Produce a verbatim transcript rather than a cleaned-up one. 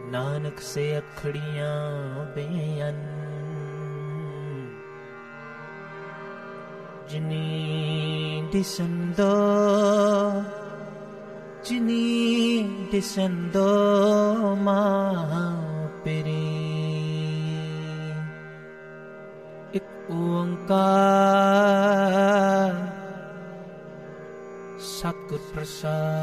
नानक से अखड़ियाँ बेअन। जिनी दिसंदो जिनी दिसंदो महापिरी। एक ओंकार सतगुर प्रसाद।